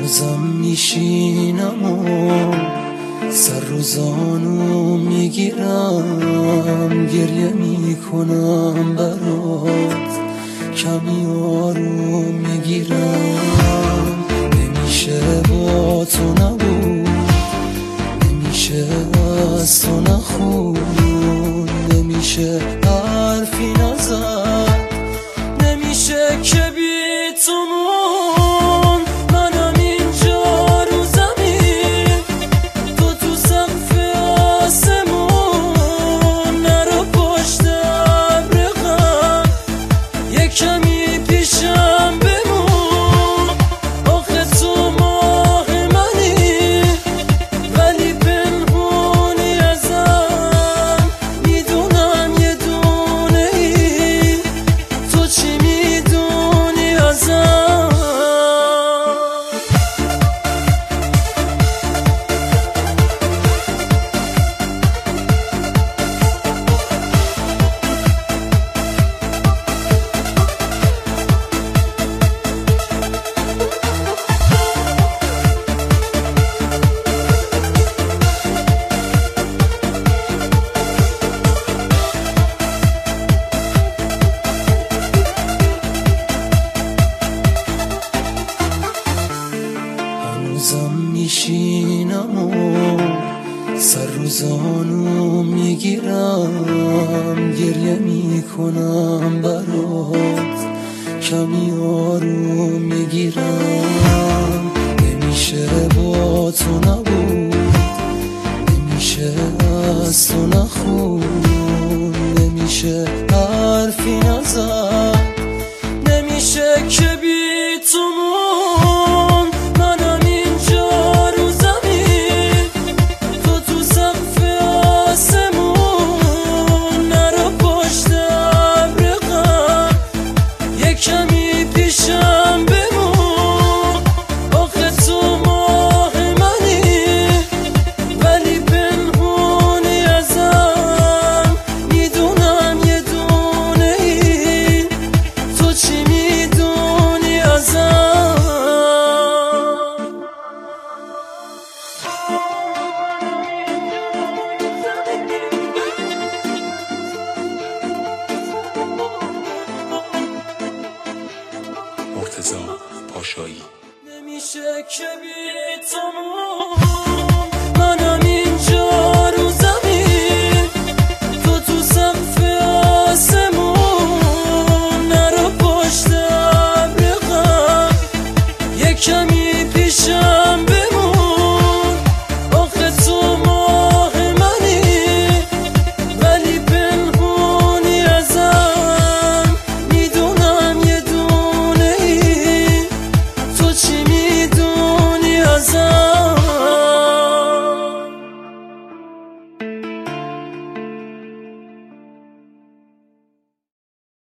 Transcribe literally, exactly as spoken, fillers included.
هنوزم میشینم و سر رو زانو میگیرم، گریه میکنم برات، کمی آروم میگیرم. نمیشه با تو نبود، نمیشه از تو نخون، نمیشه حرفی نزد، نمیشه که بی تو مون. منم اینجا رو زمین، تو تو سقف آسمون، نرو پشت ابر غم، یه کمی پیشم بمون. آخه تو ماه منی ولی پنهونی ازم، میدونم یه دونه ای، تو چی میدونی ازم؟ هنوزم میشینم و سر رو زانو میگیرم، گریه میکنم برات، کمی آروم میگیرم. نمیشه با تو نبود، نمیشه از تو نخون، نمیشه حرفی نزد، نمیشه که بی تو مون. منم اینجا رو زمین، تو تو سقف آسمون، نرو پشت ابر غم، یه کمی پیشم بمون. آخه تو ماه منی ولی پنهونی ازم، میدونم یه دونه ای، تو چی میدونی ازم؟ مرتضی پاشایی. نمیشه که بی تو